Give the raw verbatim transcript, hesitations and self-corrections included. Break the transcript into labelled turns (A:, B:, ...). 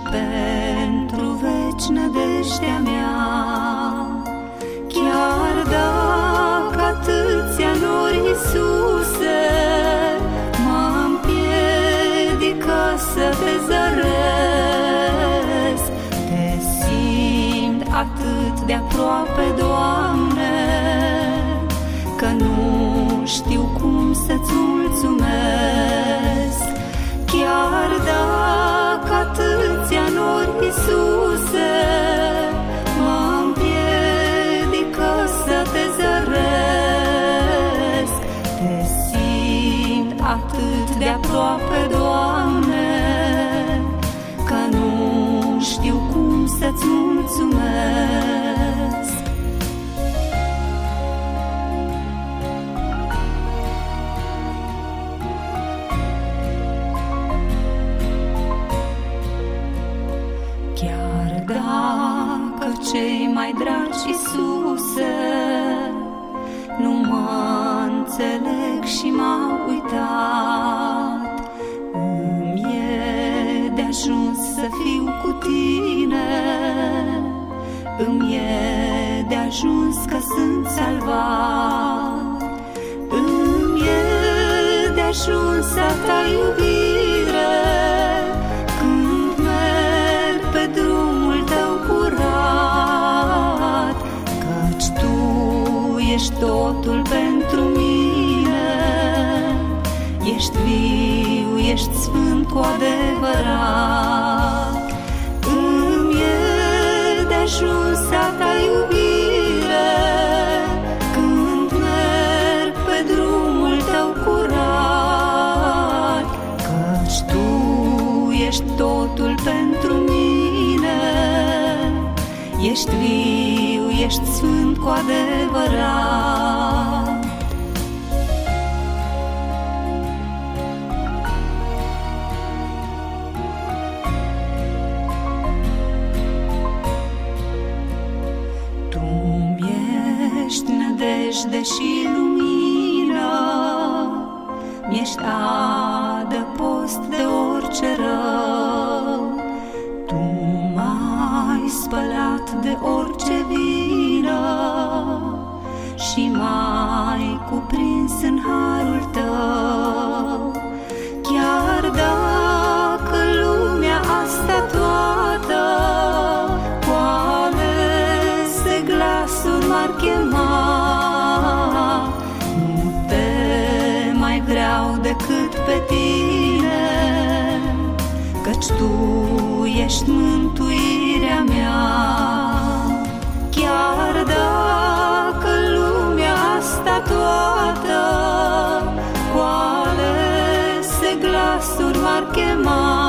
A: pentru veci nădejdea mea. Chiar dacă atâția nori, Iisuse, mă împiedică să te zăresc, te simt atât de aproape, Doamne, că nu știu cum să-ți mulțumesc. Chiar dacă atâția nori, Iisuse, mă împiedică să te zăresc, te simt atât de aproape, Doamne, că nu știu cum să-ți mulțumesc. Chiar dacă cei mai dragi, Iisuse, nu mă înțeleg și m-au uitat, îmi e de ajuns să fiu cu tine, îmi e de ajuns că sunt salvat, îmi e de ajuns a ta iubire, ești totul pentru mine, ești viu, ești sfânt cu adevărat, îmi e de ajuns a ta iubire, când merg pe drumul tău curat, căci tu ești totul pentru mine, ești viu, ești sfânt cu adevărat. Tu-mi ești nădejde și lumină, mi-ești adăpost de orice rău, tu m-ai spălat de orice vină și m-ai cuprins în harul tău. Chiar dacă lumea asta toată cu alese glasuri m-ar chema, nu te mai vreau decât pe tine, căci tu ești mântuirea mea. Chiar dacă lumea asta toată cu alese glasuri m-ar chema,